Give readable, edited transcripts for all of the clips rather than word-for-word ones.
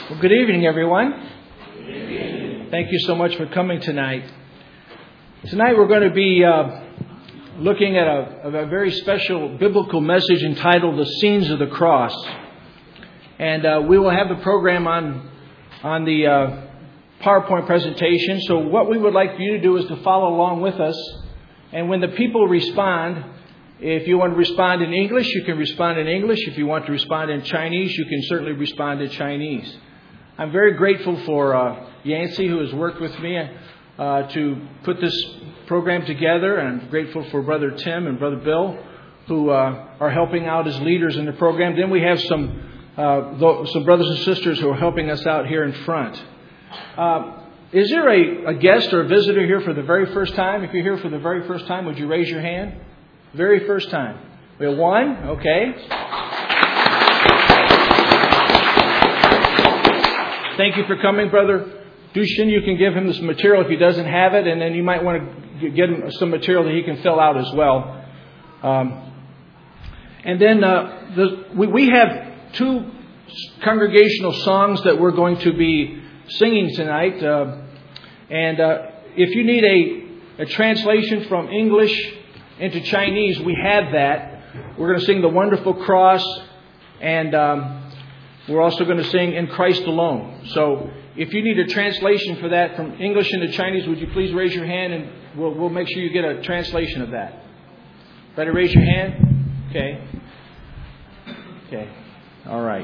Well, good evening, everyone. Thank you so much for coming tonight. Tonight we're going to be looking at a very special biblical message entitled The Scenes of the Cross. And we will have the program on the PowerPoint presentation. So what we would like for you to do is to follow along with us. And when the people respond, if you want to respond in English, you can respond in English. If you want to respond in Chinese, you can certainly respond in Chinese. I'm very grateful for Yancy, who has worked with me to put this program together. And I'm grateful for Brother Tim and Brother Bill, who are helping out as leaders in the program. Then we have some brothers and sisters who are helping us out here in front. Is there a guest or a visitor here for the very first time? If you're here for the very first time, would you raise your hand? Very first time. We have one. Okay. Thank you for coming, Brother Dushin. You can give him some material if he doesn't have it, and then you might want to get him some material that he can fill out as well. And then we have two congregational songs that we're going to be singing tonight. And if you need a translation from English into Chinese, we have that. We're going to sing The Wonderful Cross, and we're also going to sing In Christ Alone. So if you need a translation for that from English into Chinese, would you please raise your hand, and we'll make sure you get a translation of that. Better raise your hand? Okay. All right.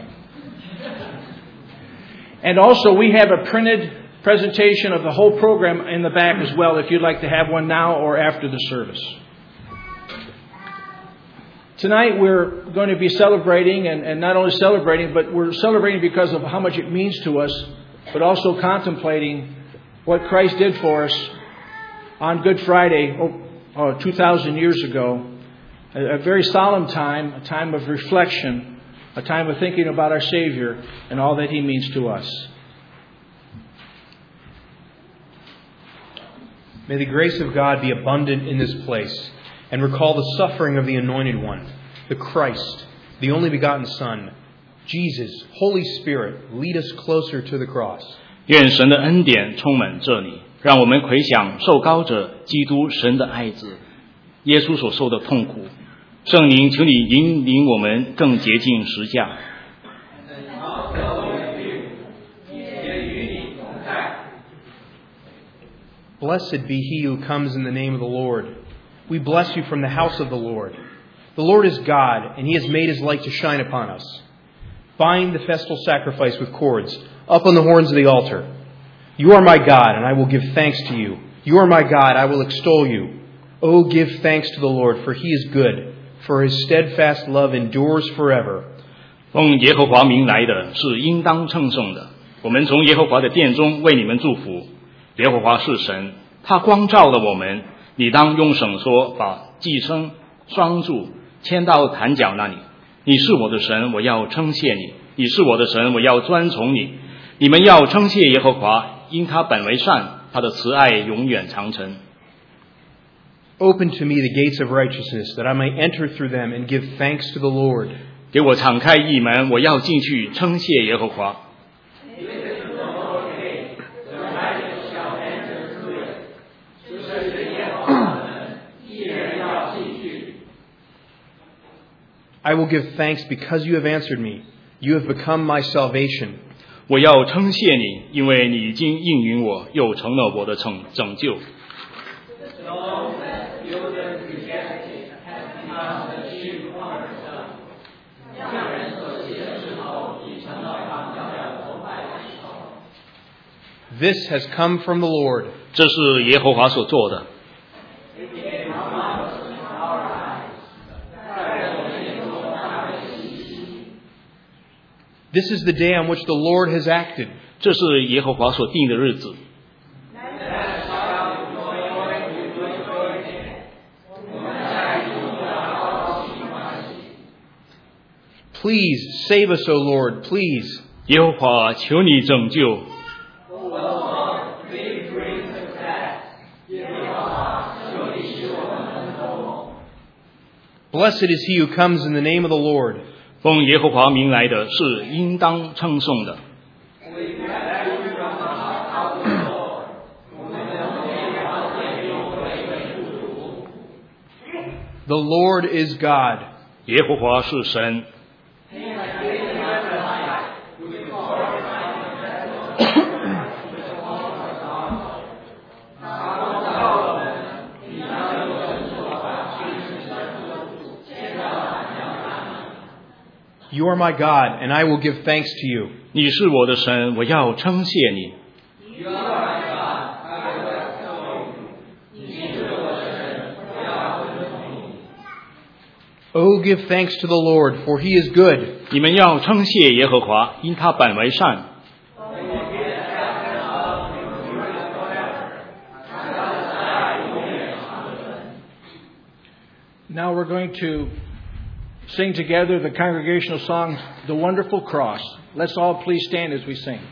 And also we have a printed presentation of the whole program in the back as well, if you'd like to have one now or after the service. Tonight we're going to be celebrating, and not only celebrating, but we're celebrating because of how much it means to us, but also contemplating what Christ did for us on Good Friday 2,000 years ago. A very solemn time, a time of reflection, a time of thinking about our Savior and all that He means to us. May the grace of God be abundant in this place, and recall the suffering of the Anointed One, the Christ, the only begotten Son, Jesus, Holy Spirit, lead us closer to the cross. 愿神的恩典充满这里，让我们回想受膏者基督神的爱子耶稣所受的痛苦。圣灵，求你引领我们更接近十架。 Blessed be he who comes in the name of the Lord. We bless you from the house of the Lord. The Lord is God, and He has made His light to shine upon us. Bind the festal sacrifice with cords up on the horns of the altar. You are my God, and I will give thanks to you. You are my God, I will extol you. Oh, give thanks to the Lord, for He is good, for His steadfast love endures forever. 奉耶和华名来的是应当称颂的。我们从耶和华的殿中为你们祝福。耶和华是神，他光照了我们。你当用绳索把祭牲拴住，牵到坛角那里。你是我的神，我要称谢你；你是我的神，我要尊崇你。你们要称谢耶和华，因他本为善，他的慈爱永远长存。 Open to me the gates of righteousness, that I may enter through them and give thanks to the Lord. 给我敞开义门，我要进去称谢耶和华。 I will give thanks because you have answered me. You have become my salvation. 我要称谢你，因为你已经应允我，又成了我的拯救。 This has come from the Lord. 这是耶和华所做的。 This is the day on which the Lord has acted. 这是耶和华所定的日子。 Please save us, O Lord, please. 耶和华，求你拯救。 Blessed is he who comes in the name of the Lord. 奉耶和华名来的是应当称颂的。 We The Lord is God. 耶和华是神。 You are my God, and I will give thanks to you. 你是我的神，我要称谢你。 Oh, give thanks to the Lord, for he is good. 你们要称谢耶和华，因他本为善。 Now we're going to sing together the congregational song, The Wonderful Cross. Let's all please stand as we sing.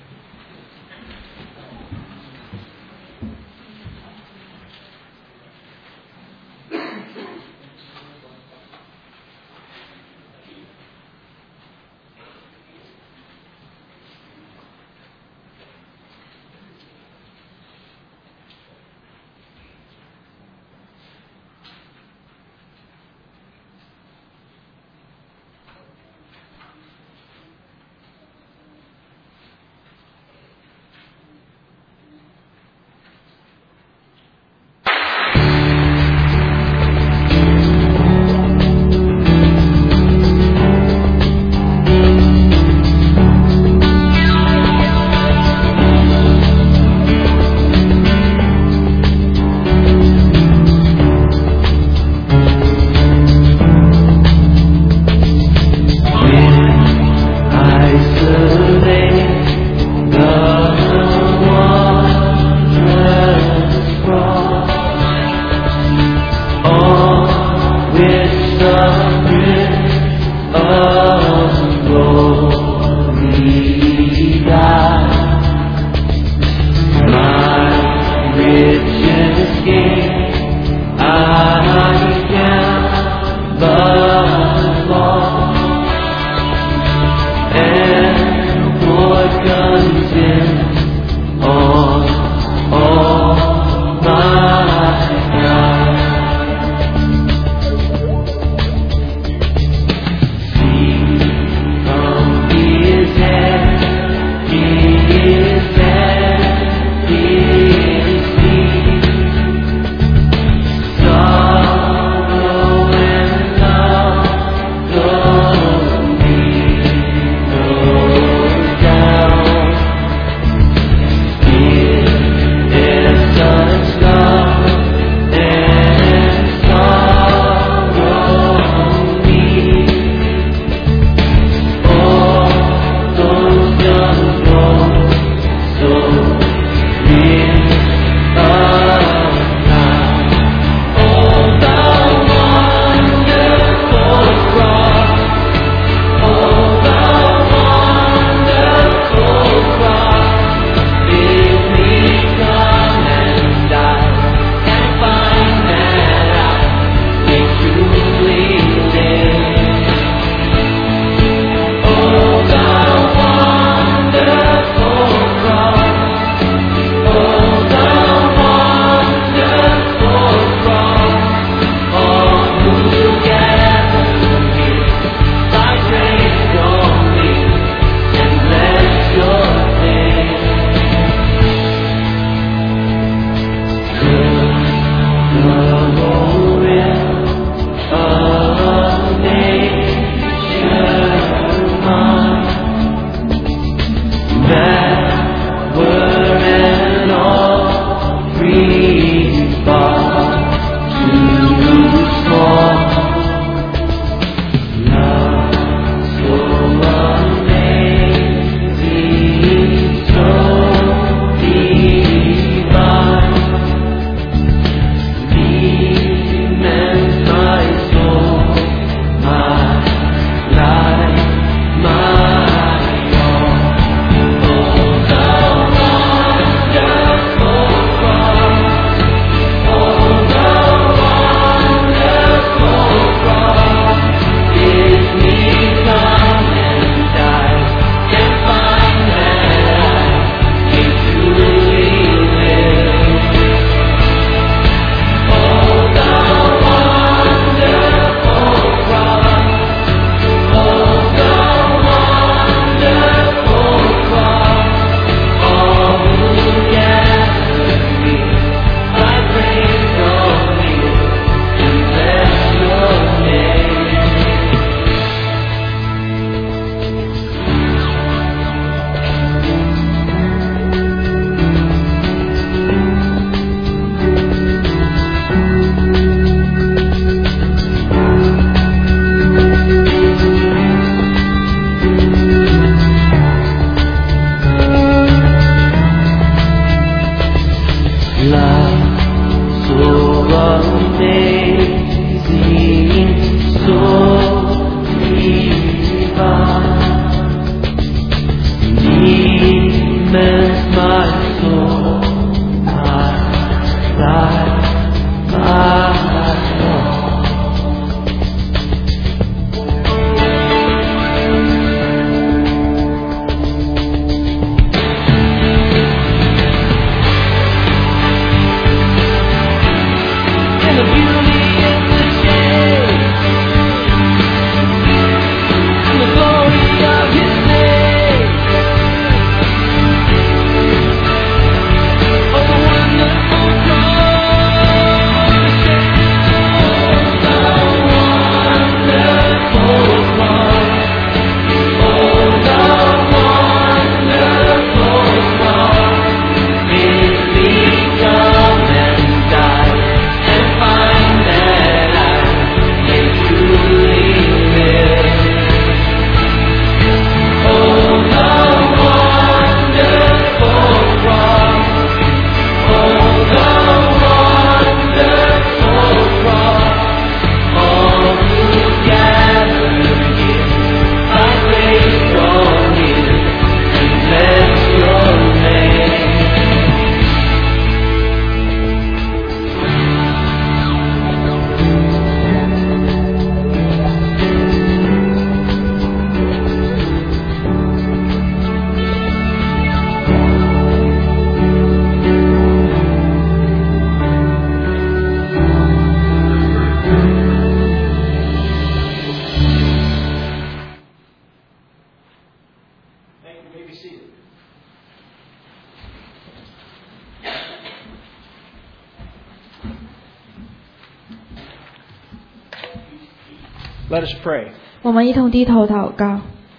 Let us pray. 我们一同低头祷告。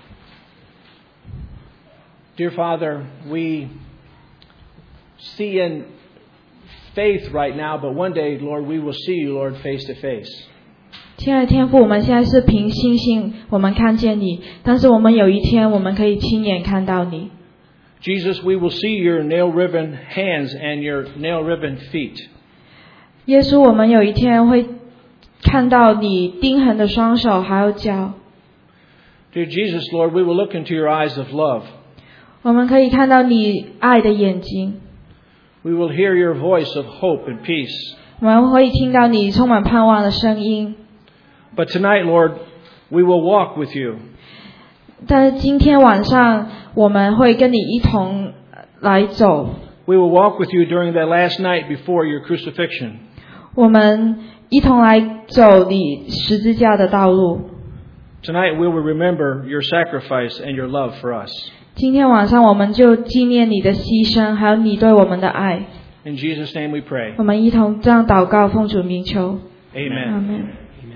Dear Father, we see in faith right now, but one day, Lord, we will see you, Lord, face to face. 亲爱的天父，我们现在是凭信心我们看见你，但是我们有一天我们可以亲眼看到你。 Jesus, we will see your nail-ribbon hands and your nail-ribbon feet. 耶稣，我们有一天会看到你钉痕的双手还有脚。 Dear Jesus, Lord, we will look into your eyes of love. 我们可以看到你爱的眼睛， We will hear your voice of hope and peace. 我们会听到你充满盼望的声音。 But tonight, Lord, we will walk with you. 但是今天晚上我们会跟你一同来走， We will walk with you during that last night before your crucifixion. 我们一同来走你十字架的道路。 Tonight, we will remember your sacrifice and your love for us. 今天晚上我们就纪念你的牺牲，还有你对我们的爱。 In Jesus' name we pray. 我们一同这样祷告，奉主名求。 Amen. 阿们。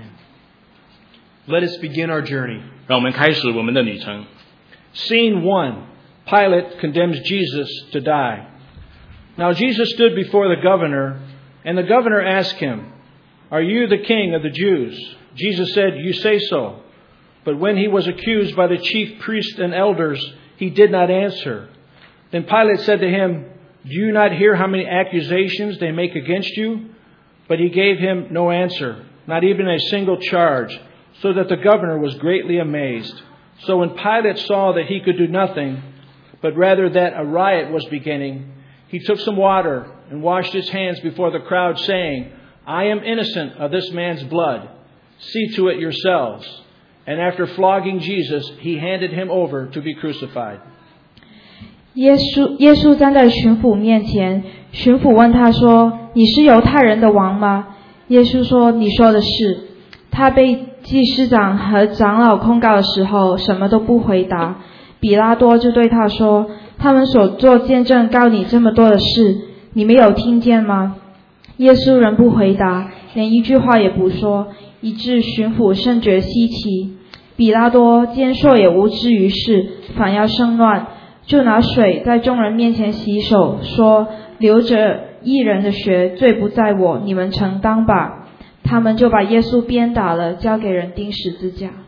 Let us begin our journey. 让我们开始我们的旅程。 Scene 1. Pilate condemns Jesus to die. Now Jesus stood before the governor, and the governor asked him, "Are you the king of the Jews?" Jesus said, "You say so." But when he was accused by the chief priests and elders, he did not answer. Then Pilate said to him, "Do you not hear how many accusations they make against you?" But he gave him no answer, not even a single charge, so that the governor was greatly amazed. So when Pilate saw that he could do nothing, but rather that a riot was beginning, he took some water and washed his hands before the crowd, saying, "I am innocent of this man's blood. See to it yourselves." And after flogging Jesus, he handed him over to be crucified. 耶稣站在巡抚面前，巡抚问他说：“你是犹太人的王吗？”耶稣说：“你说的是。”他被祭司长和长老控告的时候，什么都不回答。比拉多就对他说：“他们所做见证告你这么多的事，你没有听见吗？”耶稣仍不回答，连一句话也不说，以致巡抚甚觉稀奇。比拉多见说也无济于事，反要生乱，就拿水在众人面前洗手，说：“流着义人的血，罪不在我，你们承当吧。”他们就把耶稣鞭打了，交给人钉十字架。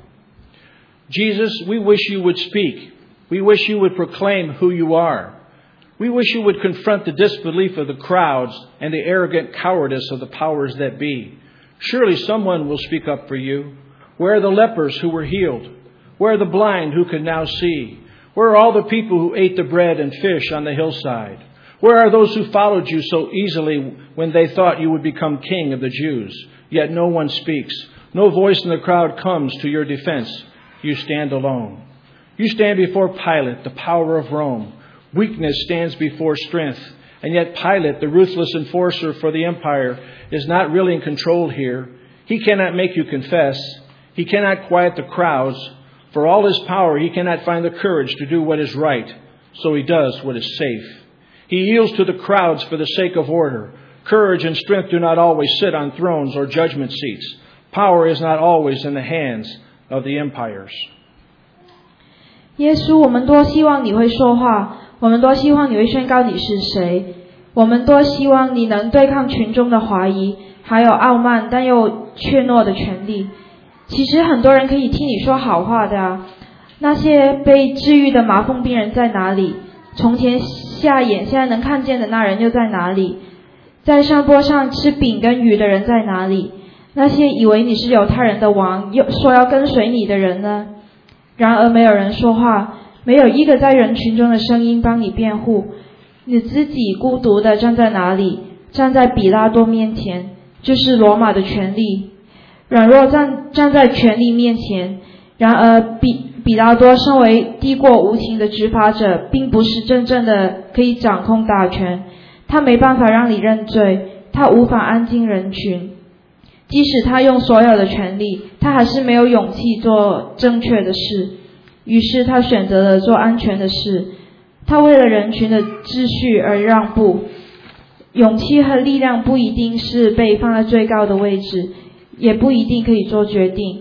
Jesus, we wish you would speak. We wish you would proclaim who you are. We wish you would confront the disbelief of the crowds and the arrogant cowardice of the powers that be. Surely someone will speak up for you. Where are the lepers who were healed? Where are the blind who can now see? Where are all the people who ate the bread and fish on the hillside? Where are those who followed you so easily when they thought you would become king of the Jews? Yet no one speaks. No voice in the crowd comes to your defense. You stand alone. You stand before Pilate, the power of Rome. Weakness stands before strength. And yet Pilate, the ruthless enforcer for the empire, is not really in control here. He cannot make you confess. He cannot quiet the crowds. For all his power, he cannot find the courage to do what is right. So he does what is safe. He yields to the crowds for the sake of order. Courage and strength do not always sit on thrones or judgment seats. Power is not always in the hands of the empires. 耶稣，我们多希望你会说话，我们多希望你会宣告你是谁，我们多希望你能对抗群众的怀疑，还有傲慢但又怯懦的权利。其实很多人可以听你说好话的啊，那些被治愈的麻风病人在哪里？从前瞎眼现在能看见的那人又在哪里？在山坡上吃饼跟鱼的人在哪里？那些以为你是犹太人的王，又说要跟随你的人呢？然而没有人说话，没有一个在人群中的声音帮你辩护。你自己孤独地站在哪里？站在比拉多面前，就是罗马的权力。软弱站在权力面前。然而比拉多身为帝国无情的执法者，并不是真正的可以掌控大权。他没办法让你认罪，他无法安静人群。即使他用所有的权力，他还是没有勇气做正确的事。于是他选择了做安全的事。他为了人群的秩序而让步。勇气和力量不一定是被放在最高的位置，也不一定可以做决定。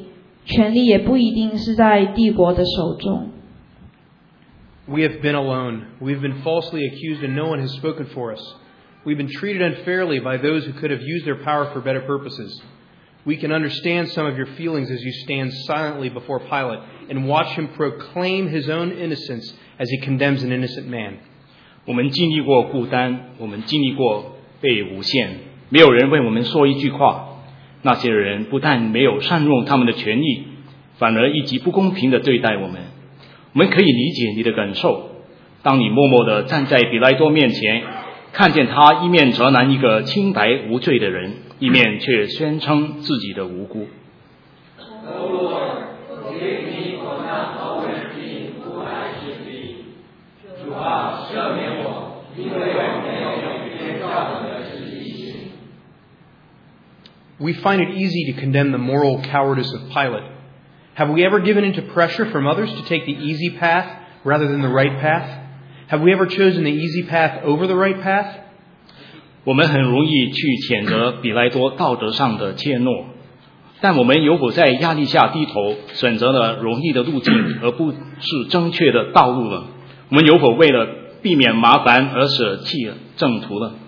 权力也不一定是在帝国的手中。 We have been alone. We've been falsely accused and no one has spoken for us. We've been treated unfairly by those who could have used their power for better purposes. We can understand some of your feelings as you stand silently before Pilate and watch him proclaim his own innocence as he condemns an innocent man. 我们经历过孤单，我们经历过被诬陷，没有人为我们说一句话。那些人不但没有善用他们的权利，反而以及不公平地对待我们。我们可以理解你的感受，当你默默地站在比拉多面前，看见他一面责难一个清白无罪的人，一面却宣称自己的无辜。主啊，赦免我，因为我没有偏教你的旨意。 We find it easy to condemn the moral cowardice of Pilate. Have we ever given into pressure from others to take the easy path rather than the right path? Have we ever chosen the easy path over the right path? 我们很容易去谴责比拉多道德上的怯懦，但我们有否在压力下低头，选择了容易的路径，而不是正确的道路了？我们有否为了避免麻烦而舍弃了正途了？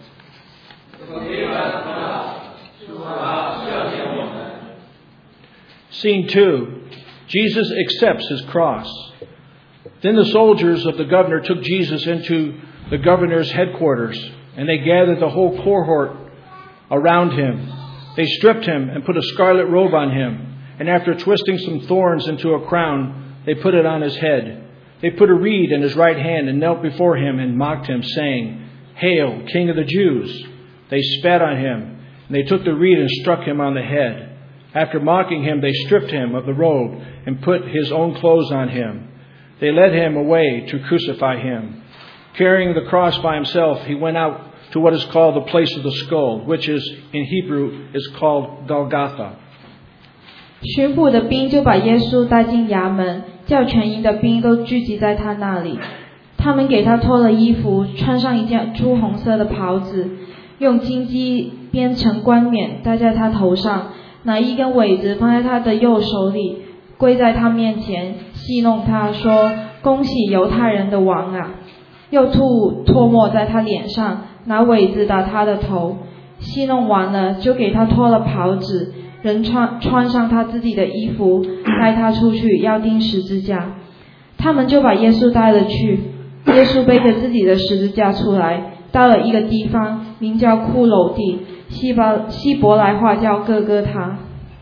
Scene 2. Jesus accepts his cross. Then the soldiers of the governor took Jesus into the governor's headquarters, and they gathered the whole cohort around him. They stripped him and put a scarlet robe on him, and after twisting some thorns into a crown, they put it on his head. They put a reed in his right hand and knelt before him and mocked him, saying, "Hail, King of the Jews!" They spat on him, and they took the reed and struck him on the head. After mocking him, they stripped him of the robe and put his own clothes on him. They led him away to crucify him. Carrying the cross by himself, he went out to what is called the place of the skull, which is in Hebrew is called Golgotha. 巡捕的兵就把耶稣带进衙门，叫全营的兵都聚集在他那里。他们给他脱了衣服，穿上一件朱红色的袍子，用荆棘编成冠冕戴在他头上，拿一根苇子放在他的右手里，跪在他面前戏弄他，说：“恭喜犹太人的王啊！”又吐唾沫在他脸上，拿苇子打他的头。戏弄完了，就给他脱了袍子，人穿上他自己的衣服，带他出去要钉十字架。他们就把耶稣带了去。耶稣背着自己的十字架出来，到了一个地方，名叫骷髅地，希伯来话叫哥哥他。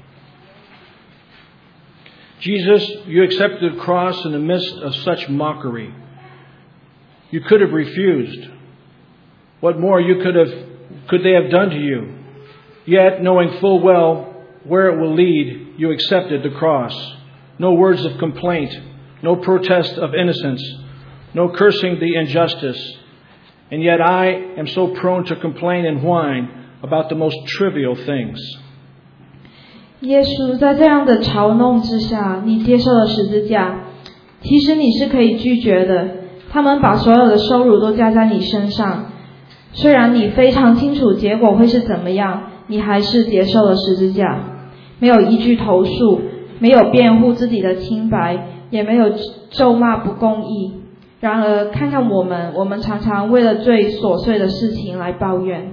Jesus, you accepted the cross in the midst of such mockery. You could have refused. What more could they have done to you? Yet, knowing full well where it will lead, you accepted the cross. No words of complaint, no protest of innocence, no cursing the injustice. And yet I am so prone to complain and whine about the most trivial things. 耶稣在这样的嘲弄之下，你接受了十字架。其实你是可以拒绝的，他们把所有的收入都加在你身上。虽然你非常清楚结果会是怎么样，你还是接受了十字架，没有一句投诉，没有辩护自己的清白，也没有咒骂不公义。然而看看我们常常为了最琐碎的事情来抱怨。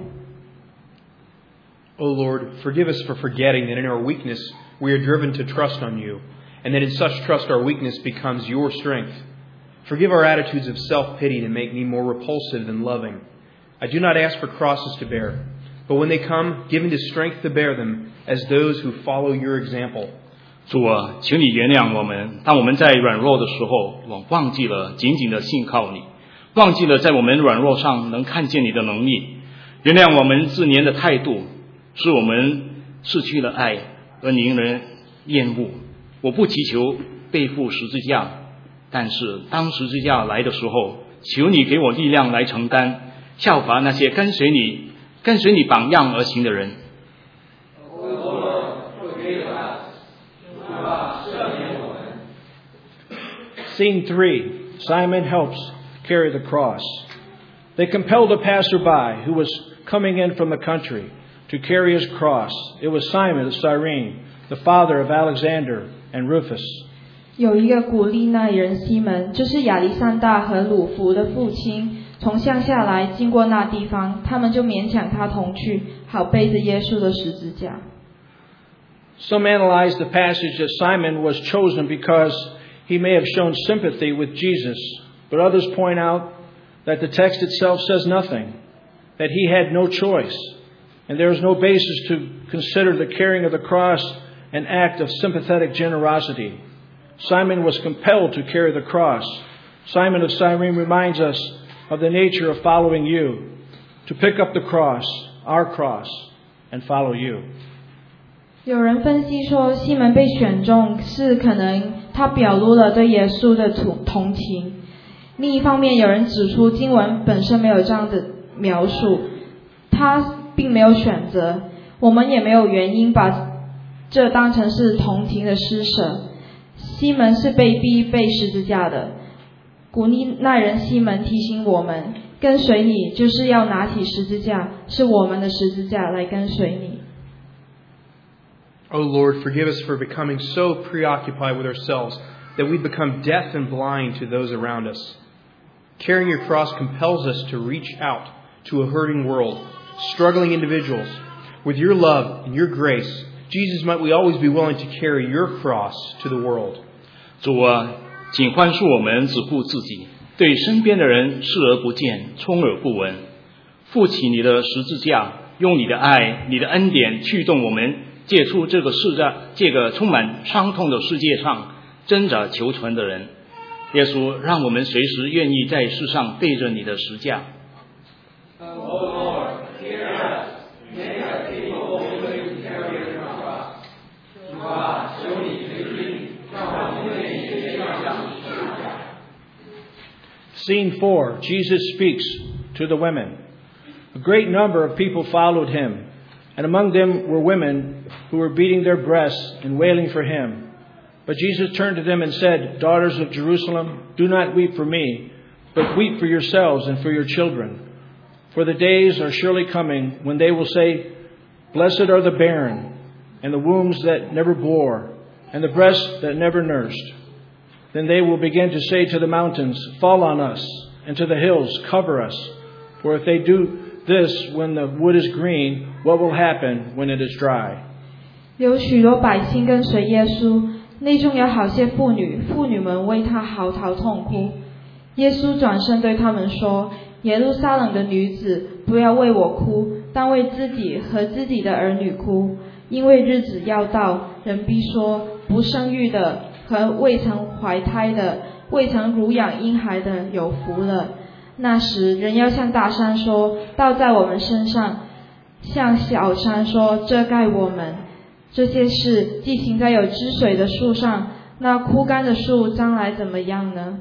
O Lord, forgive us for forgetting that in our weakness we are driven to trust on you, and that in such trust our weakness becomes your strength. Forgive our attitudes of self-pity to make me more repulsive than loving. I do not ask for crosses to bear, but when they come, give me the strength to bear them as those who follow your example. 主啊，请你原谅我们，当我们在软弱的时候，我忘记了紧紧的信靠你，忘记了在我们软弱上能看见你的能力。原谅我们自怜的态度，使我们失去了爱而令人厌恶。我不祈求背负十字架，但是当十字架来的时候，求你给我力量来承担，效法那些跟随你榜样而行的人。 Scene 3. Simon helps carry the cross. They compelled a passerby who was coming in from the country to carry his cross. It was Simon of Cyrene, the father of Alexander and Rufus. 有一个古利奈人西门，就是亚历山大和鲁弗的父亲，从乡下来经过那地方，他们就勉强他同去，好背着耶稣的十字架。 Some analyze the passage that Simon was chosen because he may have shown sympathy with Jesus, but others point out that the text itself says nothing, that he had no choice, and there is no basis to consider the carrying of the cross an act of sympathetic generosity. Simon was compelled to carry the cross. Simon of Cyrene reminds us of the nature of following you, to pick up the cross, our cross, and follow you. 有人分析说，西门被选中是可能他表露了对耶稣的同情。另一方面，有人指出经文本身没有这样的描述，他并没有选择，我们也没有原因把这当成是同情的施舍。西门是被逼背十字架的。古利奈人西门提醒我们，跟随你就是要拿起十字架，是我们的十字架来跟随你。 O Lord, forgive us for becoming so preoccupied with ourselves that we become deaf and blind to those around us. Carrying your cross compels us to reach out to a hurting world, struggling individuals. With your love and your grace, Jesus, might we always be willing to carry your cross to the world. 主啊，请宽恕我们只顾自己，对身边的人视而不见，充耳不闻。负起你的十字架，用你的爱、你的恩典驱动我们，借出这个充满伤痛的世界上挣扎求存的人。耶稣，让我们随时愿意在世上背着你的十架。 Scene 4, Jesus speaks to the women. A great number of people followed him, and among them were women who were beating their breasts and wailing for him. But Jesus turned to them and said, "Daughters of Jerusalem, do not weep for me, but weep for yourselves and for your children. For the days are surely coming when they will say, 'Blessed are the barren, and the wombs that never bore, and the breasts that never nursed.' Then they will begin to say to the mountains, 'Fall on us,' and to the hills, 'Cover us.' For if they do this when the wood is green, what will happen when it is dry?" 有许多百姓跟随耶稣，内中有好些妇女，妇女们为他嚎啕痛哭。耶稣转身对他们说：“耶路撒冷的女子，不要为我哭，当为自己和自己的儿女哭，因为日子要到，人必说，不生育的和未曾怀胎的，未曾乳养婴孩的有福了。那时人要向大山说，倒在我们身上，向小山说，遮盖我们。这些事既行在有汁水的树上，那枯干的树将来怎么样呢？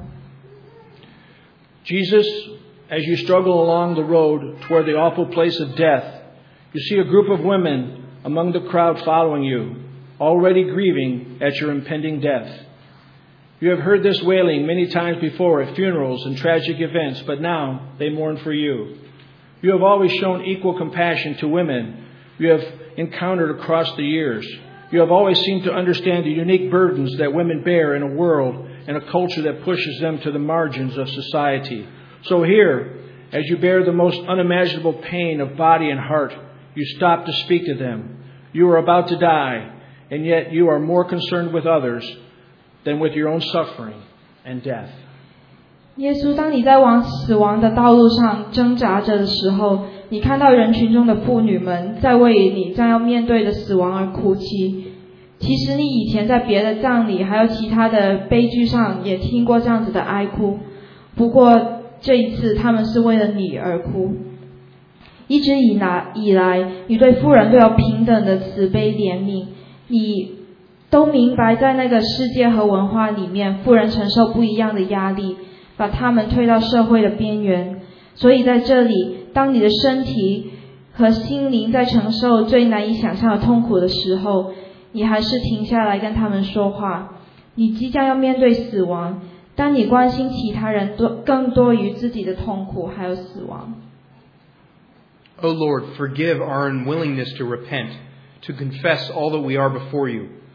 Jesus, as you struggle along the road toward the awful place of death, you see a group of women among the crowd following you, already grieving at your impending death. You have heard this wailing many times before at funerals and tragic events, but now they mourn for you. You have always shown equal compassion to women you have encountered across the years. You have always seemed to understand the unique burdens that women bear in a world and a culture that pushes them to the margins of society. So here, as you bear the most unimaginable pain of body and heart, you stop to speak to them. You are about to die, and yet you are more concerned with others than with your own suffering and death. 耶稣，当你在往死亡的道路上挣扎着的时候，你看到人群中的妇女们在为你将要面对的死亡而哭泣。其实你以前在别的葬礼还有其他的悲剧上也听过这样子的哀哭，不过这一次他们是为了你而哭。一直以来，你对妇人都有平等的慈悲怜悯，你都明白在那个世界和文化里面，妇人承受不一样的压力，把他们推到社会的边缘。所以在这里，当你的身体和心灵在承受最难以想象的痛苦的时候，你还是停下来跟他们说话。你即将要面对死亡，当你关心其他人更多于自己的痛苦还有死亡。 O Lord, forgive our unwillingness to repent, to confess all that we are before you.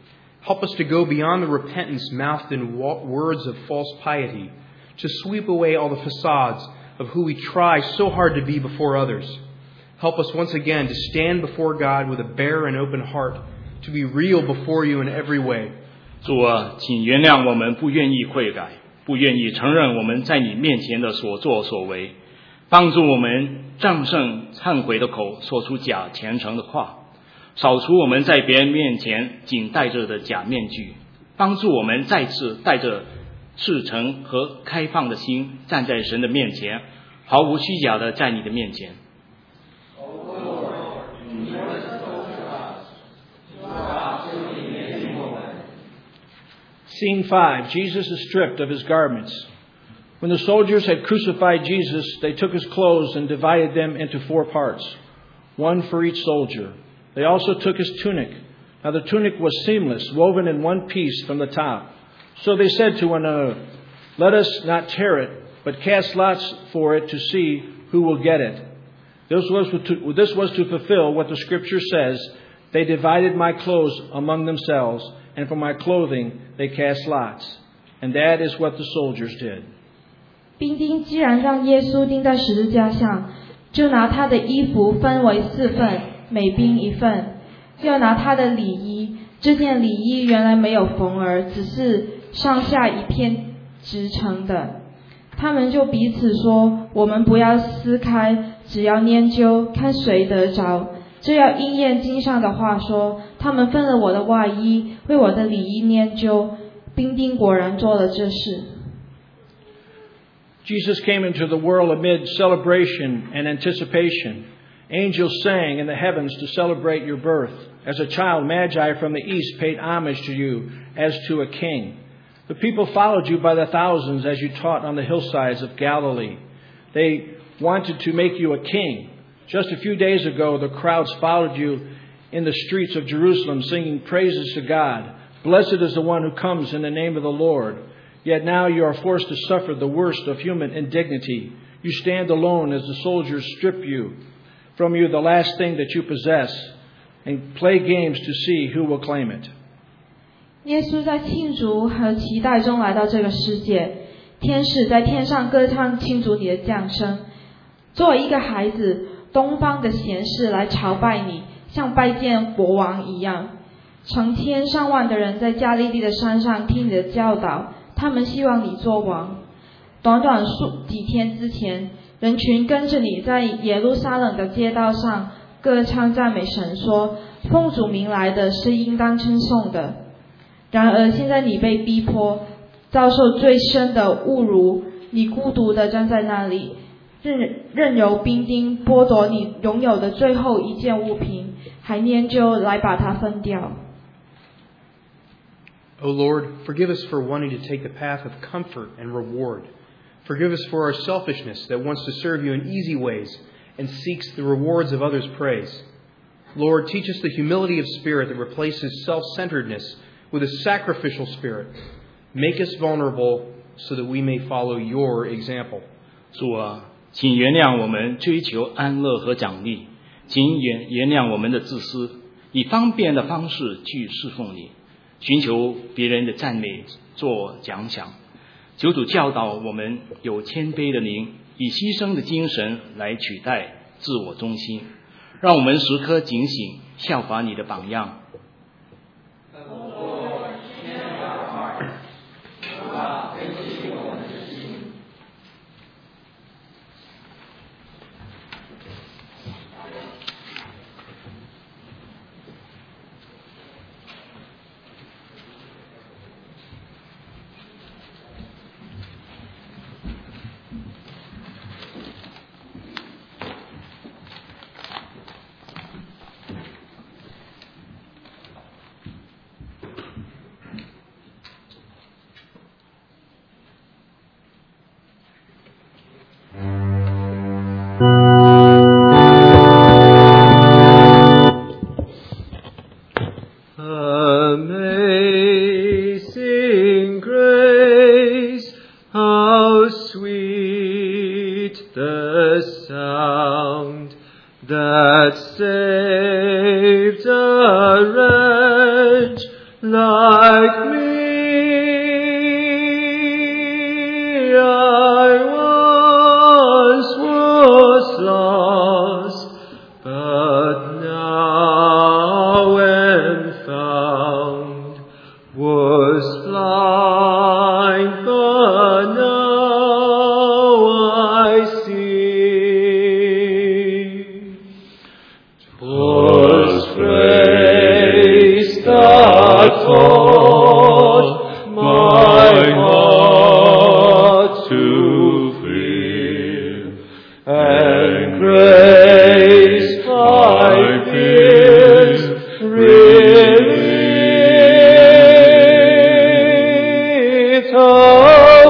Help us to go beyond the repentance mouthed in words of false piety, to sweep away all the facades of who we try so hard to be before others. Help us once again to stand before God with a bare and open heart, to be real before you in every way. 主啊，请原谅我们不愿意悔改，不愿意承认我们在你面前的所作所为，帮助我们战胜忏悔的口，说出假虔诚的话，扫除我们在别人面前仅戴着的假面具，帮助我们再次带着赤诚和开放的心站在神的面前，毫无虚假的在你的面前。 Scene 5, Jesus is stripped of his garments. When the soldiers had crucified Jesus, they took his clothes and divided them into 4 parts, one for each soldier. They also took his tunic. Now the tunic was seamless, woven in one piece from the top. So they said to one another, "Let us not tear it, but cast lots for it to see who will get it." This was to fulfill what the Scripture says, "They divided my clothes among themselves, and for my clothing they cast lots." And that is what the soldiers did. 兵丁既然让耶稣钉在十字架上，就拿他的衣服分为4份，每兵1份，又拿他的里衣。这件里衣原来没有缝儿，只是上下一片直成的。他们就彼此说：“我们不要撕开，只要研究，看谁得着。”这要应验经上的话说：“他们分了我的外衣，为我的里衣研究。”兵丁果然做了这事。 Jesus came into the world amid celebration and anticipation. Angels sang in the heavens to celebrate your birth. As a child, Magi from the east paid homage to you as to a king. The people followed you by the thousands as you taught on the hillsides of Galilee. They wanted to make you a king. Just a few days ago, the crowds followed you in the streets of Jerusalem, singing praises to God. Blessed is the one who comes in the name of the Lord. Yet now you are forced to suffer the worst of human indignity. You stand alone as the soldiers strip you from you the last thing that you possess and play games to see who will claim it. 耶稣在庆祝和期待中来到这个世界，天使在天上歌唱庆祝你的降生。作为一个孩子，东方的贤士来朝拜你，像拜见国王一样。成千上万的人在加利利的山上听你的教导，他们希望你做王。短短几天之前，人群跟着你在耶路撒冷的街道上歌唱赞美神，说奉主名来的是应当称颂的。然而现在你被逼迫，遭受最深的侮辱，你孤独地站在那里，任由兵丁剥夺你拥有的最后一件物品，还研究来把它分掉。 O Lord, forgive us for wanting to take the path of comfort and reward. Forgive us for our selfishness that wants to serve you in easy ways and seeks the rewards of others' praise. Lord, teach us the humility of spirit that replaces self-centeredness with a sacrificial spirit. Make us vulnerable so that we may follow your example. 主啊，请原谅我们追求安乐和奖励，请原谅我们的自私，以方便的方式去侍奉你，寻求别人的赞美做奖赏。求主教导我们有谦卑的灵，以牺牲的精神来取代自我中心，让我们时刻警醒，效法你的榜样。 like me. I once was lost, but now am found. Was blind, but now I see. 'Twas grace that taught my heart to fear, and grace my fears relieved. How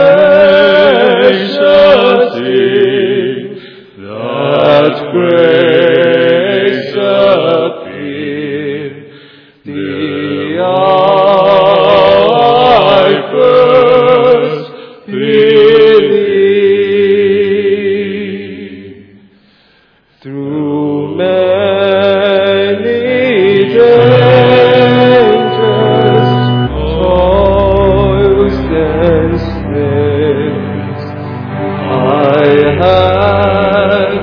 precious is that grace appeared the hour I first believed. Through many dangers, toils and snares, I had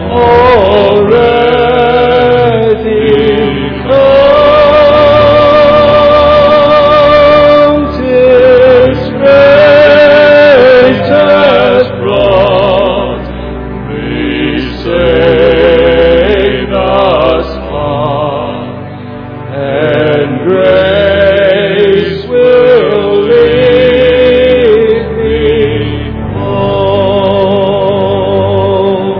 already found His grace has brought me safe thus far, and grace will lead me home.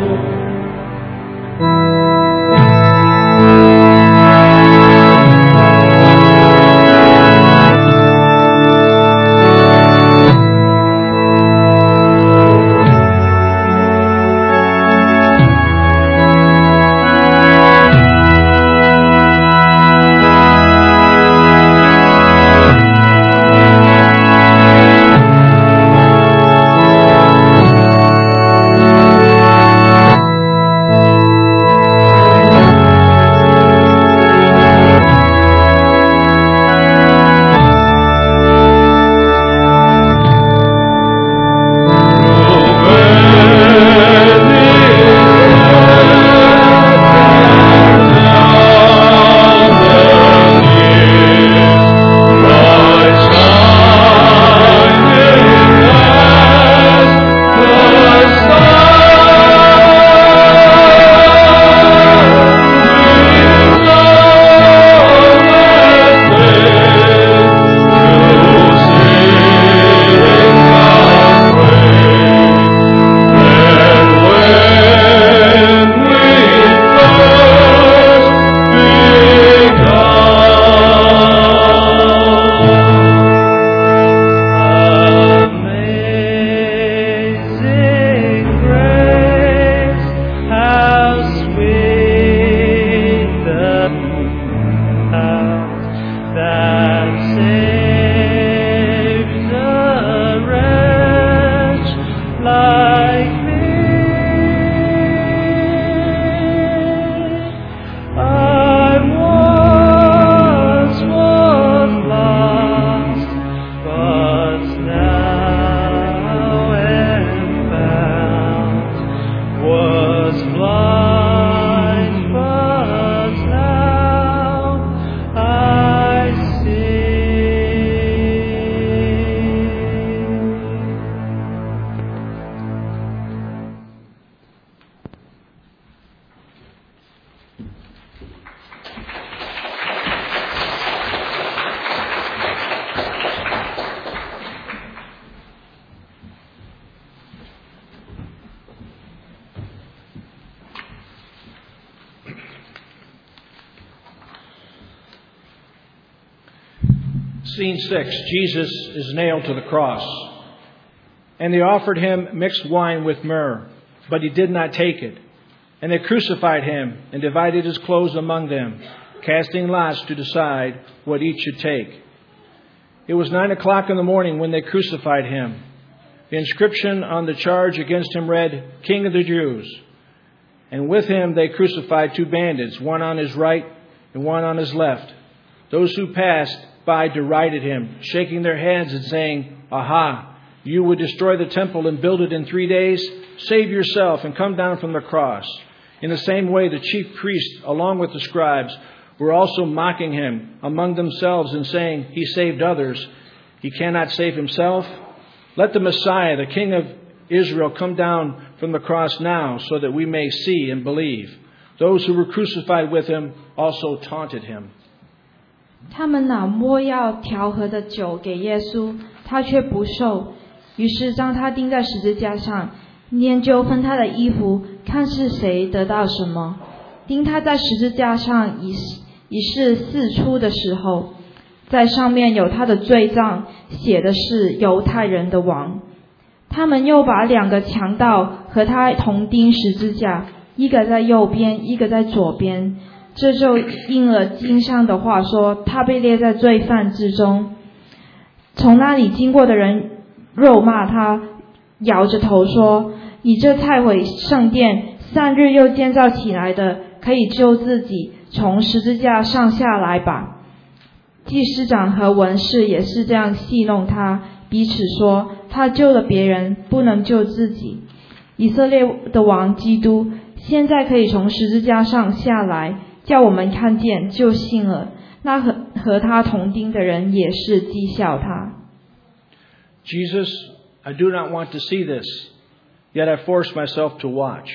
Scene 6, Jesus is nailed to the cross. And they offered him mixed wine with myrrh, but he did not take it. And they crucified him and divided his clothes among them, casting lots to decide what each should take. It was 9 o'clock in the morning when they crucified him. The inscription on the charge against him read, King of the Jews. And with him they crucified 2 bandits, one on his right and one on his left. Those who passed by derided him, shaking their heads and saying, "Aha, you would destroy the temple and build it in 3 days? Save yourself and come down from the cross." In the same way, the chief priests, along with the scribes, were also mocking him among themselves and saying, "He saved others. He cannot save himself. Let the Messiah, the King of Israel, come down from the cross now so that we may see and believe." Those who were crucified with him also taunted him. 他们拿没药调和的酒给耶稣，他却不受，于是将他钉在十字架上，研究分他的衣服，看是谁得到什么。钉他在十字架上已是四出的时候，在上面有他的罪状，写的是犹太人的王。他们又把2个强盗和他同钉十字架，一个在右边，一个在左边。这就应了经上的话说，他被列在罪犯之中。从那里经过的人肉骂他，摇着头说：“你这拆毁圣殿，3日又建造起来的，可以救自己，从十字架上下来吧。”祭司长和文士也是这样戏弄他，彼此说：“他救了别人，不能救自己。以色列的王基督现在可以从十字架上下来，叫我们看见就信了。”那和他同钉的人也是讥笑他。 Jesus, I do not want to see this, yet I force myself to watch.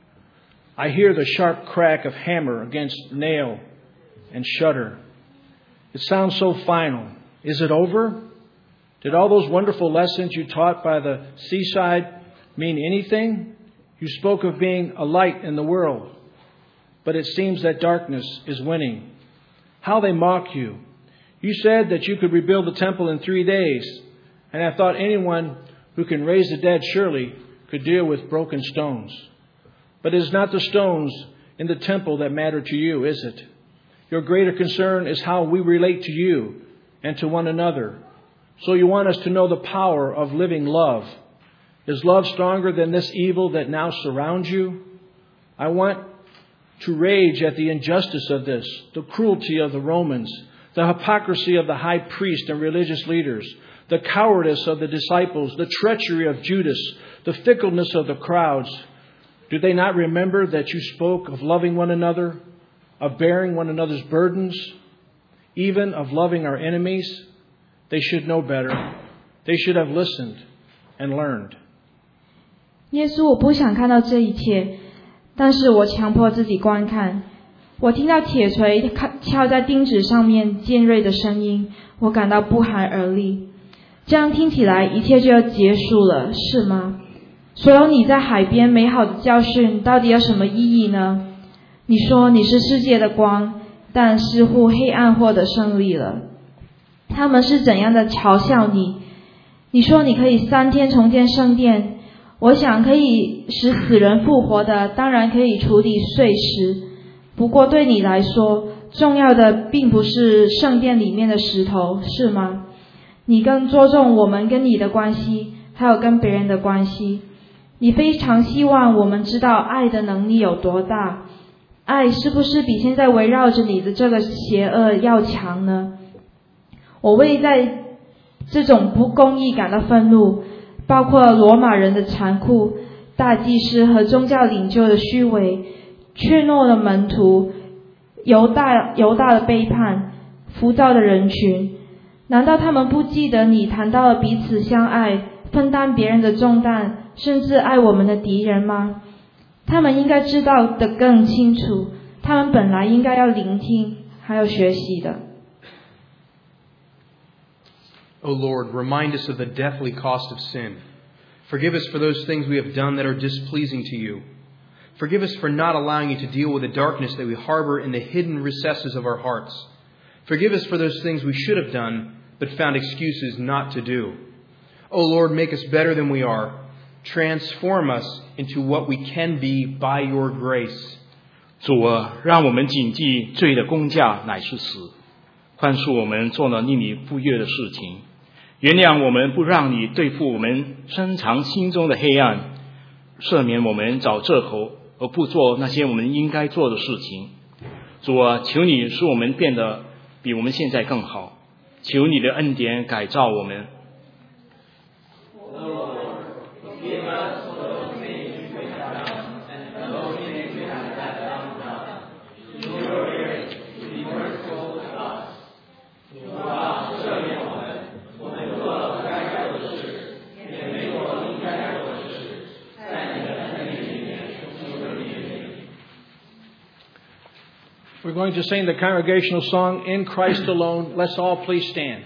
I hear the sharp crack of hammer against nail and shutter. It sounds so final. Is it over? Did all those wonderful lessons you taught by the seaside mean anything? You spoke of being a light in the world, but it seems that darkness is winning. How they mock you. You said that you could rebuild the temple in 3 days, and I thought anyone who can raise the dead surely could deal with broken stones. But it is not the stones in the temple that matter to you, is it? Your greater concern is how we relate to you and to one another. So you want us to know the power of living love. Is love stronger than this evil that now surrounds you? I want to rage at the injustice of this, the cruelty of the Romans, the hypocrisy of the high priest and religious leaders, the cowardice of the disciples, the treachery of Judas, the fickleness of the crowds. Do they not remember that you spoke of loving one another, of bearing one another's burdens, even of loving our enemies? They should know better. They should have listened and learned. 耶稣，我不想看到这一切，但是我强迫自己观看。我听到铁锤敲在钉子上面尖锐的声音，我感到不寒而栗。这样听起来一切就要结束了，是吗？所有你在海边美好的教训到底有什么意义呢？你说你是世界的光，但似乎黑暗获得胜利了。他们是怎样的嘲笑你？你说你可以3天重建圣殿，我想可以使死人复活的，当然可以处理碎石。不过对你来说，重要的并不是圣殿里面的石头，是吗？你更着重我们跟你的关系，还有跟别人的关系。你非常希望我们知道爱的能力有多大，爱是不是比现在围绕着你的这个邪恶要强呢？我为在这种不公义感到愤怒，包括罗马人的残酷、大祭司和宗教领袖的虚伪、怯懦的门徒、犹大的背叛、浮躁的人群。难道他们不记得你谈到了彼此相爱，分担别人的重担，甚至爱我们的敌人吗？他们应该知道的更清楚，他们本来应该要聆听，还有学习的。 O Lord, remind us of the deathly cost of sin. Forgive us for those things we have done that are displeasing to you. Forgive us for not allowing you to deal with the darkness that we harbor in the hidden recesses of our hearts. Forgive us for those things we should have done, but found excuses not to do. O Lord, make us better than we are. Transform us into what we can be by your grace. 主啊，让我们谨记罪的工价乃是死，宽恕我们做了令你不悦的事情，原谅我们不让你对付我们深藏心中的黑暗，赦免我们找藉口而不做那些我们应该做的事情。主啊，求你使我们变得比我们现在更好， 求你的恩典改造我们。 We're going to sing the congregational song, In Christ Alone. Let's all please stand.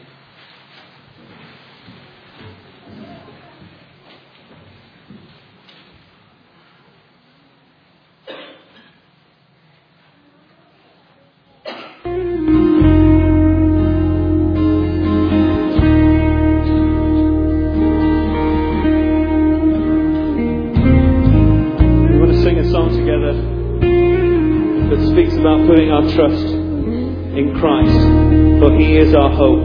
We want to sing a song together that speaks about putting our trust in Christ, for He is our hope.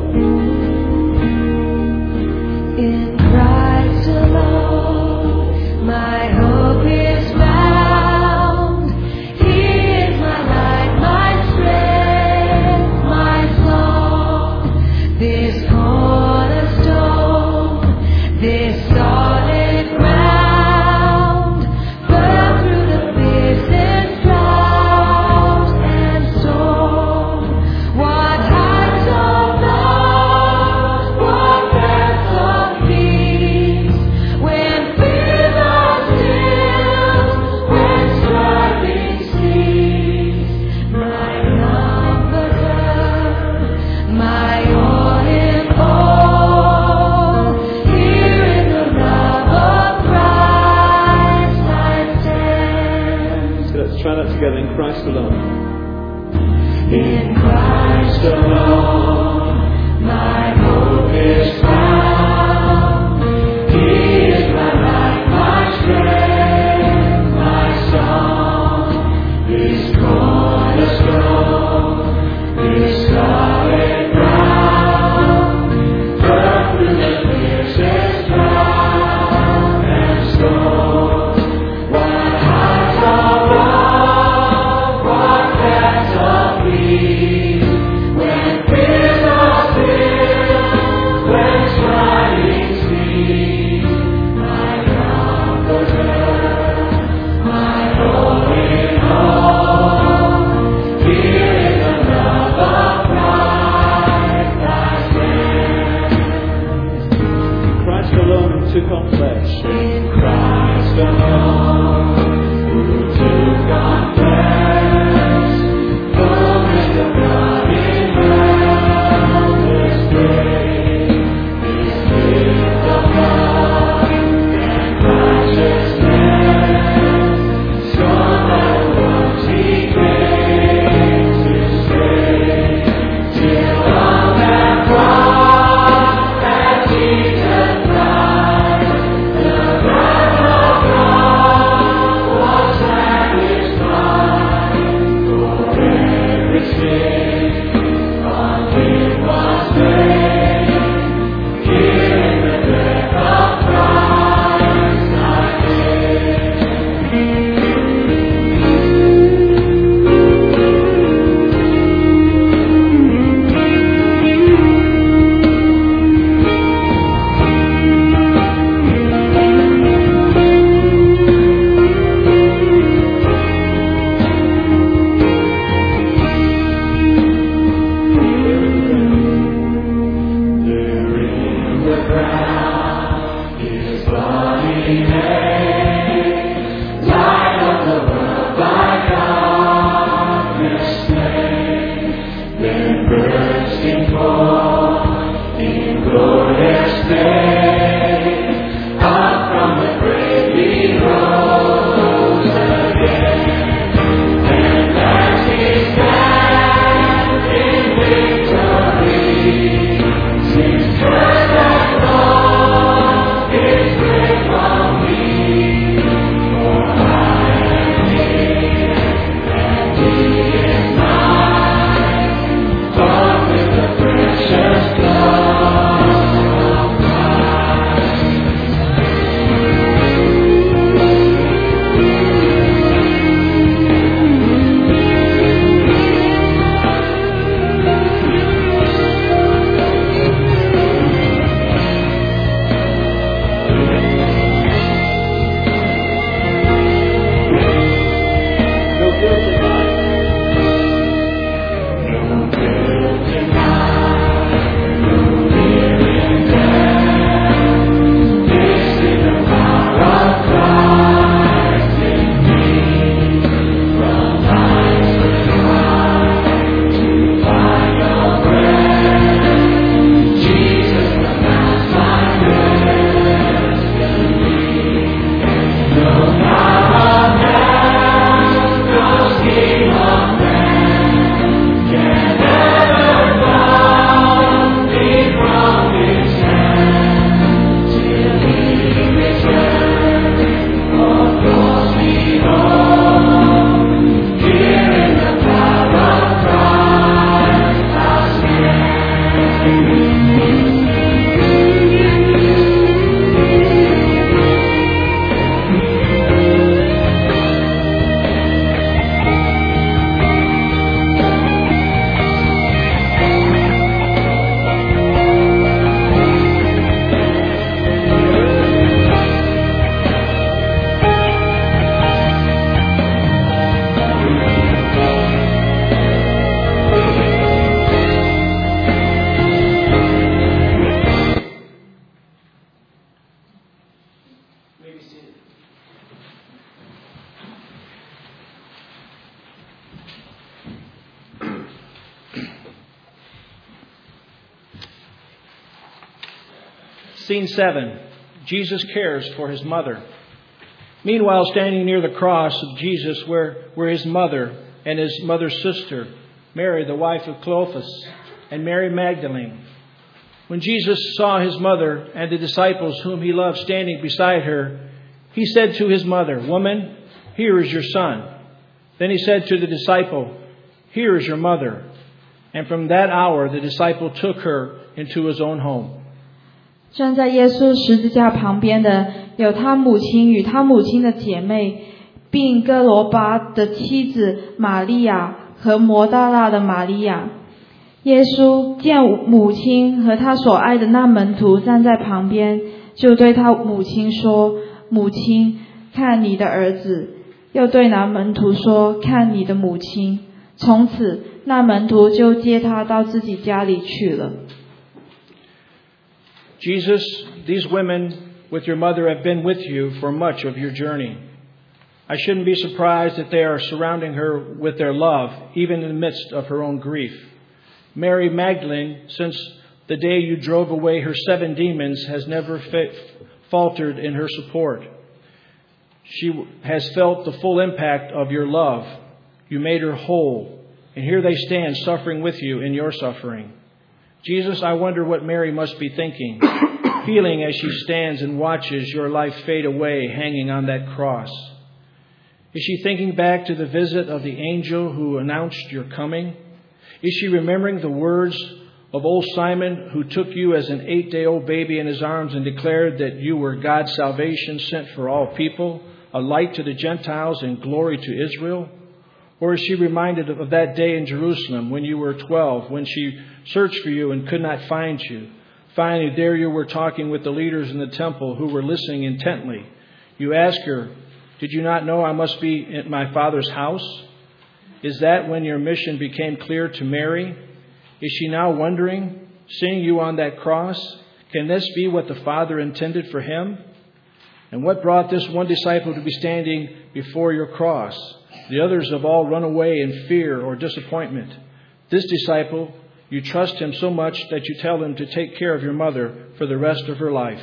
In Christ alone, my hope is found. He is my light, my strength, my song. This cornerstone, this solid ground, firm through the fiercest drought and storm. What heights of love Scene 7. Jesus cares for his mother. Meanwhile, standing near the cross of Jesus were his mother and his mother's sister, Mary, the wife of Clopas, and Mary Magdalene. When Jesus saw his mother and the disciples whom he loved standing beside her, he said to his mother, "Woman, here is your son." Then he said to the disciple, "Here is your mother." And from that hour, the disciple took her into his own home. 站在耶稣十字架旁边的有他母亲与他母亲的姐妹，并哥罗巴的妻子玛利亚和摩大拉的玛利亚。耶稣见母亲和他所爱的那门徒站在旁边，就对他母亲说：“母亲，看你的儿子。”又对那门徒说：“看你的母亲。”从此，那门徒就接他到自己家里去了。 Jesus, these women with your mother have been with you for much of your journey. I shouldn't be surprised that they are surrounding her with their love, even in the midst of her own grief. Mary Magdalene, since the day you drove away her 7 demons, has never faltered in her support. She has felt the full impact of your love. You made her whole. And here they stand suffering with you in your suffering. Jesus, I wonder what Mary must be thinking, feeling as she stands and watches your life fade away hanging on that cross. Is she thinking back to the visit of the angel who announced your coming? Is she remembering the words of old Simon, who took you as an 8-day-old baby in his arms and declared that you were God's salvation sent for all people, a light to the Gentiles and glory to Israel? Or is she reminded of that day in Jerusalem when you were 12, when she searched for you and could not find you? Finally, there you were talking with the leaders in the temple who were listening intently. You asked her, "Did you not know I must be at my Father's house?" Is that when your mission became clear to Mary? Is she now wondering, seeing you on that cross, can this be what the Father intended for him? And what brought this one disciple to be standing before your cross? The others have all run away in fear or disappointment. This disciple, you trust him so much that you tell him to take care of your mother for the rest of her life.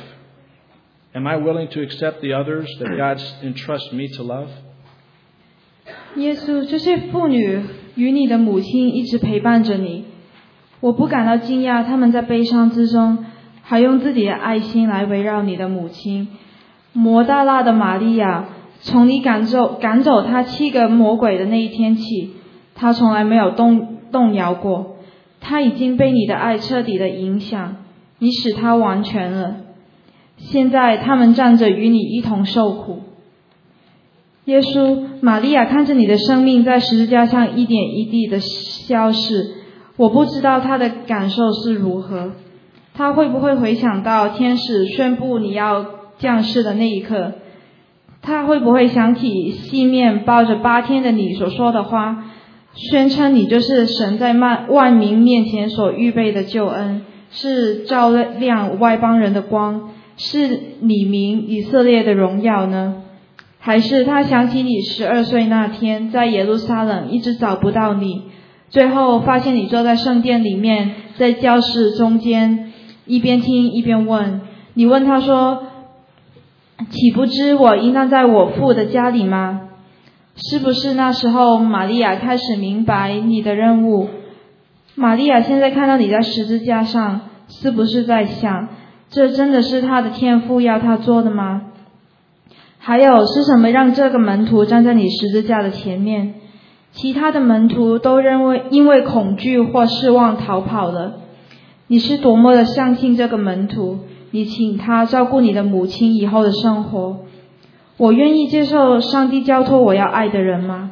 Am I willing to accept the others that God entrusts me to love? 耶稣，这些妇女与你的母亲一直陪伴着你，我不感到惊讶，他们在悲伤之中还用自己的爱心来围绕你的母亲。摩大拉的玛利亚，从你赶走他7个魔鬼的那一天起，他从来没有动摇过，他已经被你的爱彻底的影响，你使他完全了。现在他们站着与你一同受苦。耶稣，玛利亚看着你的生命在十字架上一点一滴的消逝，我不知道她的感受是如何。她会不会回想到天使宣布你要降世的那一刻？她会不会想起西面抱着8天的你所说的话，宣称你就是神在万民面前所预备的救恩，是照亮外邦人的光，是你民以色列的荣耀呢？还是他想起你12岁那天在耶路撒冷一直找不到你，最后发现你坐在圣殿里面，在教室中间一边听一边问，你问他说，岂不知我应当在我父的家里吗？是不是那时候玛利亚开始明白你的任务？玛利亚现在看到你在十字架上，是不是在想，这真的是他的天父要他做的吗？还有是什么让这个门徒站在你十字架的前面？其他的门徒都因为恐惧或失望逃跑了。你是多么的相信这个门徒，你请他照顾你的母亲以后的生活。我愿意接受上帝交托我要爱的人吗？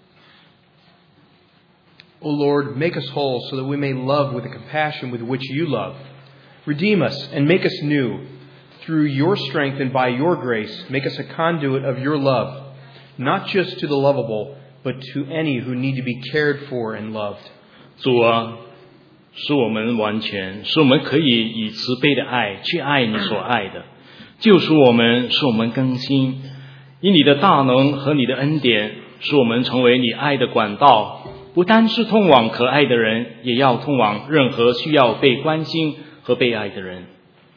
O Lord, make us whole so that we may love with the compassion with which you love. Redeem us and make us new. Through your strength and by your grace, make us a conduit of your love, not just to the lovable, but to any who need to be cared for and loved. 主啊，使我们完全，使我们可以以慈悲的爱去爱你所爱的，救赎我们，使我们更新。以你的大能和你的恩典，使我们成为你爱的管道，不单是通往可爱的人，也要通往任何需要被关心和被爱的人。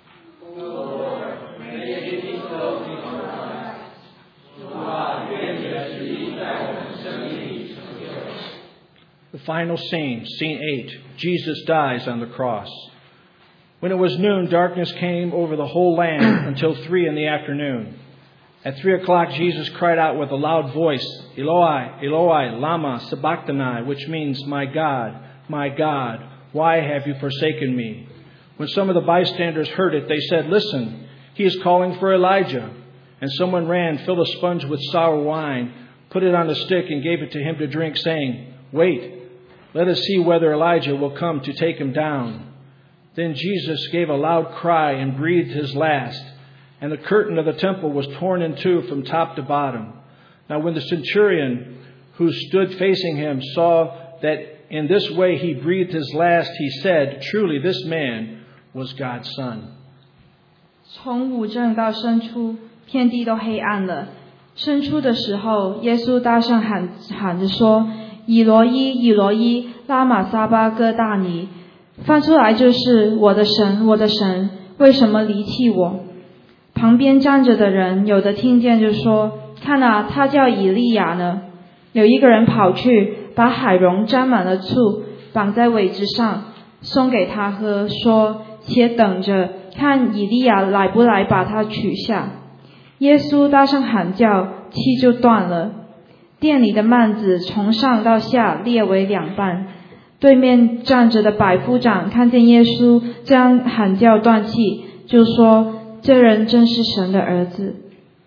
The final scene, scene 8, Jesus dies on the cross. When it was noon, darkness came over the whole land until 3 p.m. At 3 o'clock, Jesus cried out with a loud voice, Eloi, Eloi, lama sabachthani, which means, my God, why have you forsaken me? When some of the bystanders heard it, they said, listen, he is calling for Elijah. And someone ran, filled a sponge with sour wine, put it on a stick, and gave it to him to drink, saying, wait, let us see whether Elijah will come to take him down. Then Jesus gave a loud cry and breathed his last, and the curtain of the temple was torn in two from top to bottom. Now when the centurion who stood facing him saw that in this way he breathed his last, he said, truly this man was God's son. 从午正到申初，天地都黑暗了。申初的时候，耶稣大声喊着说，以罗伊，以罗伊，拉玛撒巴哥大尼，翻出来就是我的神，我的神，为什么离弃我？旁边站着的人有的听见就说，看啊，他叫以利亚呢。有一个人跑去把海蓉沾满了醋，绑在苇子上，送给他喝，说，且等着看以利亚来不来把他取下。耶稣大声喊叫，气就断了。店里的幔子从上到下裂为两半。对面站着的百夫长看见耶稣这样喊叫断气，就说，这人真是神的儿子。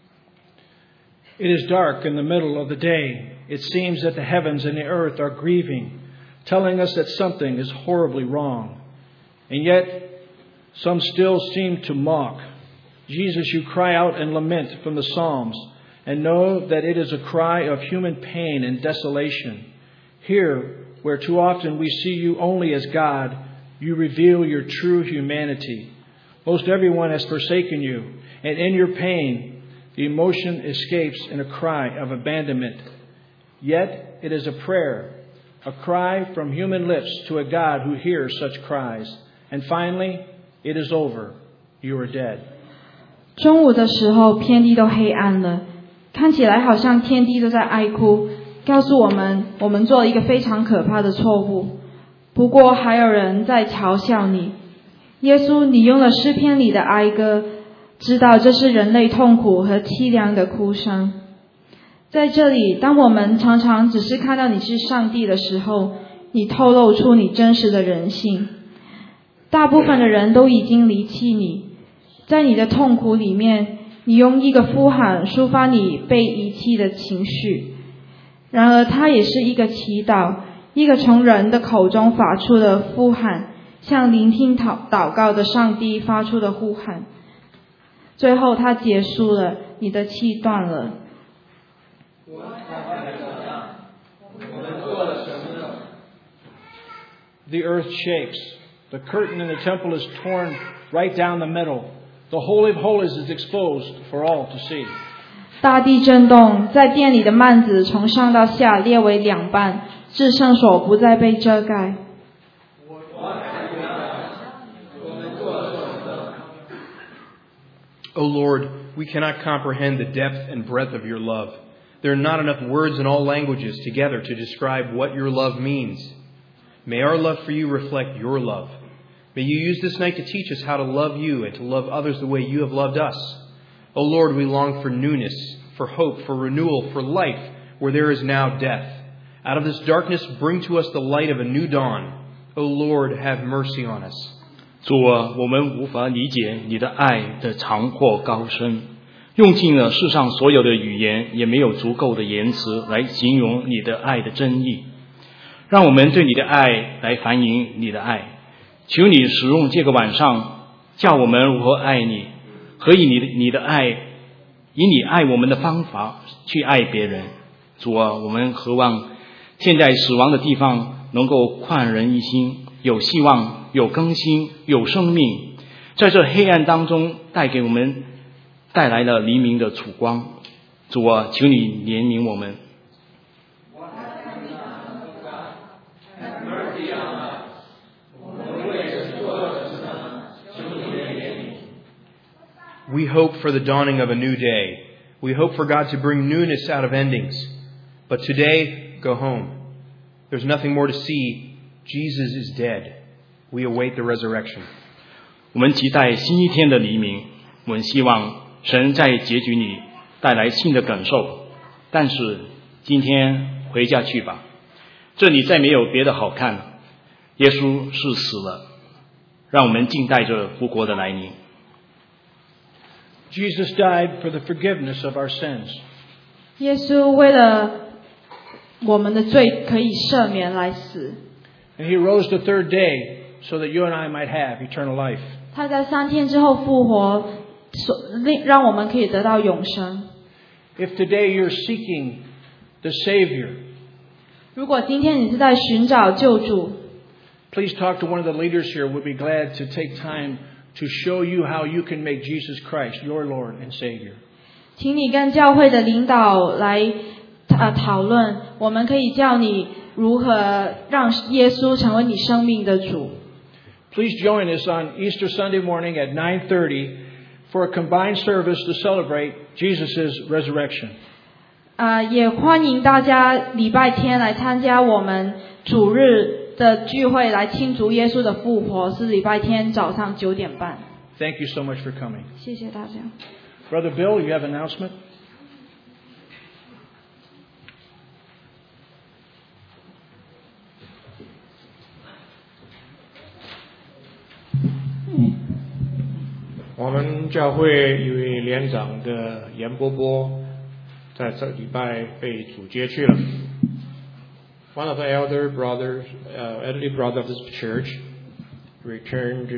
It is dark in the middle of the day. It seems that the heavens and the earth are grieving, telling us that something is horribly wrong. And yet, some still seem to mock. Jesus, you cry out and lament from the Psalms, and know that it is a cry of human pain and desolation. Here, where too often we see you only as God, you reveal your true humanity. Most everyone has forsaken you, and in your pain, the emotion escapes in a cry of abandonment. Yet, it is a prayer, a cry from human lips to a God who hears such cries. And finally, it is over. You are dead. 中午的时候，天地都黑暗了，看起来好像天地都在哀哭，告诉我们做了一个非常可怕的错误。不过还有人在嘲笑你。耶稣，你用了诗篇里的哀歌，知道这是人类痛苦和凄凉的哭声。在这里，当我们常常只是看到你是上帝的时候，你透露出你真实的人性。大部分的人都已经离弃你，在你的痛苦里面，你用一个呼喊抒发你被遗弃的情绪。然而它也是一个祈祷，一个从人的口中发出的呼喊，向聆听祷告的上帝发出的呼喊。最后它结束了，你的气断了。 The earth shakes. The curtain in the temple is torn right down the middle. The Holy of Holies is exposed for all to see. 大地震动，在殿里的幔子从上到下裂为两半，至圣所不再被遮盖。 O Lord, we cannot comprehend the depth and breadth of your love. There are not enough words in all languages together to describe what your love means. May our love for you reflect your love. May you use this night to teach us how to love you and to love others the way you have loved us. O Lord, we long for newness, for hope, for renewal, for life, where there is now death. Out of this darkness, bring to us the light of a new dawn. O Lord, have mercy on us. 主啊，我们无法理解你的爱的长阔高深，用尽了世上所有的语言，也没有足够的言辞来形容你的爱的真意。让我们对你的爱来反映你的爱，求你使用这个晚上，叫我们如何爱你，和以你的爱，以你爱我们的方法去爱别人。主啊，我们渴望现在死亡的地方能够焕然一新，有希望，有更新，有生命，在这黑暗当中给我们带来了黎明的曙光。主啊，求你怜悯我们。 We hope for the dawning of a new day. We hope for God to bring newness out of endings. But today, go home. There's nothing more to see. Jesus is dead. We await the resurrection. 我们期待新一天的黎明，我们希望神在结局里带来新的感受。但是今天回家去吧，这里再没有别的好看了。耶稣是死了，让我们静待着复活的来临。 Jesus died for the forgiveness of our sins. 耶稣为了我们的罪可以赦免来死， And he rose the third day so that you and I might have eternal life. 他在3天之后复活，让我们可以得到永生。 If today you're seeking the Savior, 如果今天你是在寻找救主， please talk to one of the leaders here. We'll be glad to take time to show you how you can make Jesus Christ your Lord and Savior. 请你跟教会的领导来讨论，我们可以教你如何让耶稣成为你生命的主。 Please join us on Easter Sunday morning at 9:30 for a combined service to celebrate Jesus' resurrection. 也欢迎大家礼拜天来参加我们主日的聚会，来庆祝耶稣的复活，是礼拜天早上9点半。 Thank you so much for coming. 谢谢大家。 Brother Bill, you have an announcement? 我们教会一位连长的严波波在这礼拜被主接去了。One of the elderly brothers of this church returned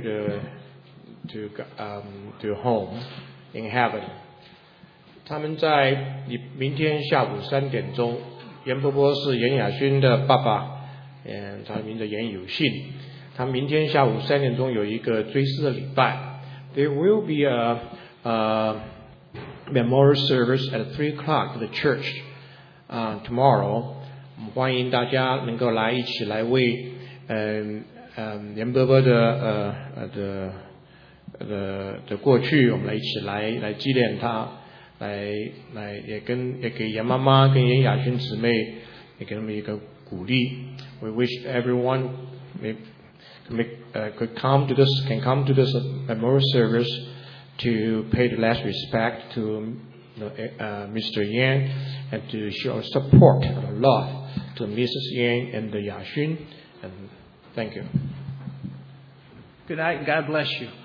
to home in heaven. 他们在明天下午3点钟，严波波是严雅勋的爸爸，他名字严有信。他明天下午3点钟有一个追思的礼拜。There will be a memorial service at 3 o'clock at the church tomorrow. 欢迎大家能够一起来为严伯伯的过去，我们一起来纪念他，也给严妈妈跟严雅勋姊妹也给他们一个鼓励。We wish everyone can come to this memorial service to pay the last respect to Mr. Yan and to show support and love to Mrs. Yan and the Yashun. And thank you. Good night and God bless you.